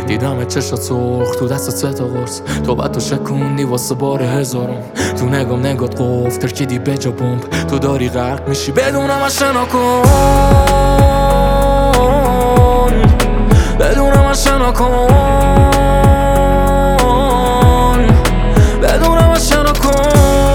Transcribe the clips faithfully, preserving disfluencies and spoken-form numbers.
دیدم چشات سرخ تو دست سه تا قرص، تو بعد تو شکوندی واسه بار هزارم. تو نگام نگات قفل ترکیدی به جا بمب، تو داری غرق میشی بدونم از شنا کن، بدونم از شنا کن، بدونم از شنا کن.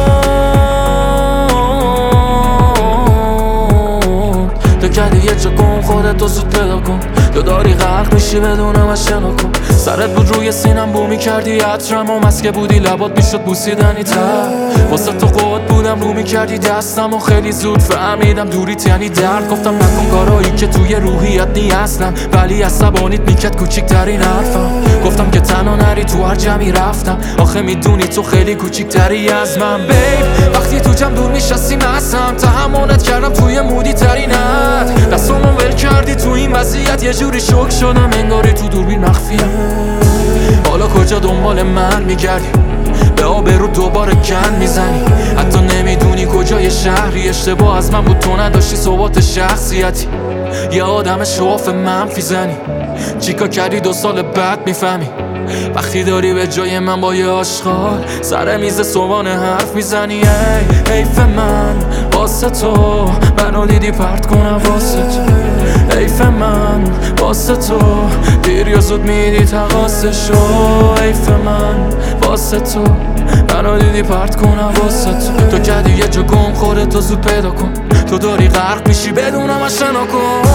تو کردی یه چه کن خودتو زود پیدا کن، تو داری غرق میشی بدونم از شنا کن. سرت بود روی سینم بو میکردی عطرم و مسکه بودی لبات میشد بوسیدنی تر. واسه تو قد بودم رو میکردی دستم و خیلی زود فهمیدم دوریت یعنی درد. گفتم نکن کارایی که توی روحیت نی اصلا، ولی عصبانیت میکرد کوچیکترین حرفم. گفتم که تنها نری تو هر جمعی رفتم، آخه میدونی تو خیلی کوچیکتری از من بیب. وقتی تو جمع دور میشستی مستم، تحملت کردم توی مودی ترینت. دستامو ول کردی تو این وضعیت، یه جوری شوک شدم انگاری تو دوربین مخفیم. حالا کجا دنبال من میگردی؟ به آبرو دوباره کن میزنی، حتی نمیدونی کجای شهری. اشتباه از من بود تو نداشتی ثبات شخصیتی، یه آدم شواف منفی زنی. چیکار کردی دو سال بعد میفهمی، وقتی داری به جای من با یه آشغال سر میز صبحانه حرف میزنی. ای حیف من واسه تو، منو دیدی پرت کنم واسه تو. حیف من واسه تو، دیر یا زود میدی تقاسشو. حیف من واسه تو، منو دیدی پرت کنم واسه تو. تو کردی یه جا گم خودتو زود پیدا کن، تو داری غرق میشی بدونم از شنا کن،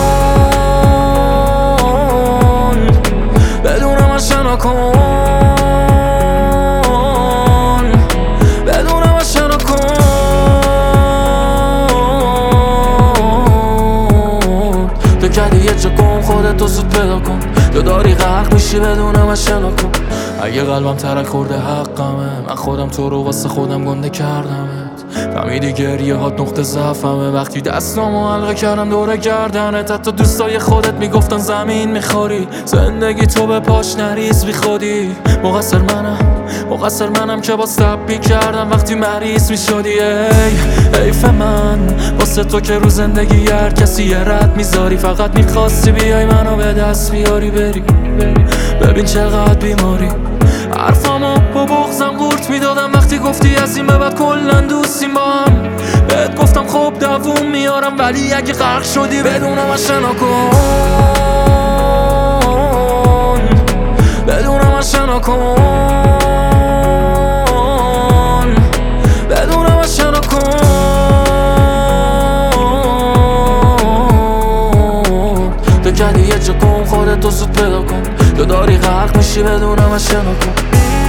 بدونم از شنا کن، بدونم از شنا کن. تو کردی یه جا گم خودتو زود پیدا کن، تو داری غرق میشی بدونم از شنا کن. اگه قلبم ترک خورده حقمه، من خودم تو رو واسه خودم گنده کردمت. فهمیدی گریه هات نقطه ضعفمه، وقتی دستامو حلقه کردم دوره گردنت. حتی دوستای خودت میگفتن زمین میخوری، زندگی تو به پاش نریز بی خودی. مقصر منم، مقصر منم که باز تب میکردم وقتی مریض میشدی. ای حیف من واسه تو که رو زندگی هر کسی یه رد میذاری. فقط میخواستی بیای منو به دست بیاری بری، ببین چقدر بیماری. حرفامو با بغزم قورت میدادم وقتی گفتی از این به بعد کلن دوستیم با هم. بهت گفتم خب دووم میارم، ولی اگه غرق شدی بدونم از شنا کن، بدونم از شنا کن، بدونم از شنا کن. تو کردی یه جا گم خودتو زود پیدا کن، تو داری غرق میشی بدونم از شنا کن.